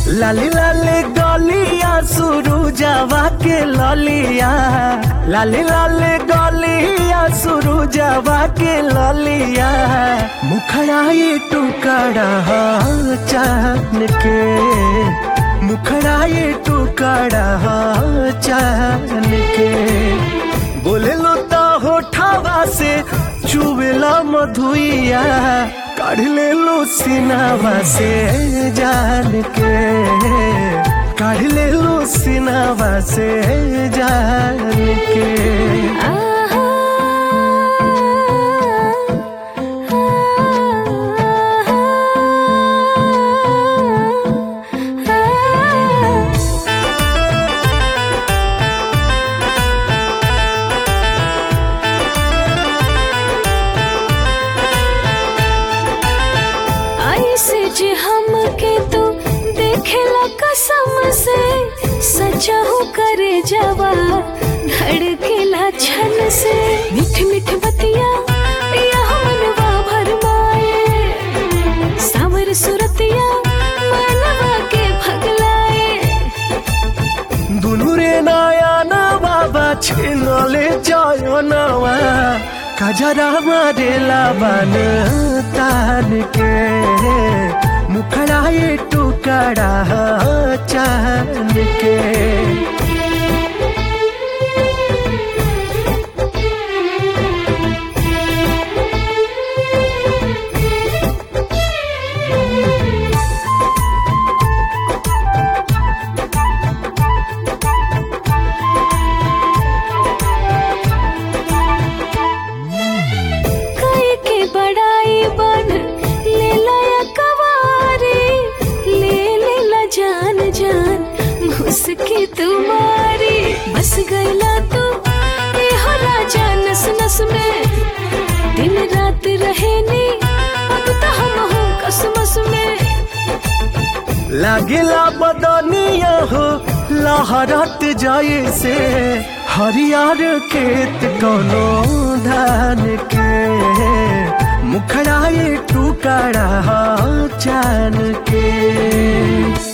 लाली लाली गलिया सुरुजवा के ललिया, लाली लाली गलिया सुरुजवा के ललिया, मुखड़ाई टुकड़ा चान के, मुखड़ाई टुकड़ा चान के। बोले लो तो होठावा से चुबेला मधुइया, काढ़ ले लो सीनावा से जान के, काढ़ ले लो सीनावा से जान के। जे हमके तू देखेला कसम से, सचा हो करे जवा धड़केला छन से। मीठ मीठ बतिया पिया मनवा भरमाए, सावर सुरतिया मनवा के भगलाए। दुनु रे नया ना बाबा छिनले जयनवा, कजरा मारेला बन तान के, मुखड़ाई टुकड़ा चान के। कई के बड़ाई बन ले लाया कवारी, ले ले ला जान जान मुस्की तुम्हारी। बस गईला तू ये हो राजा नस नस में, दिन रात रहेनी अब तो हम हो कसमस में। लागिला बदनिया हो लहरत जाए से, हरियर खेत कोनो धान के, मुखड़ाई टुकड़ा चान के।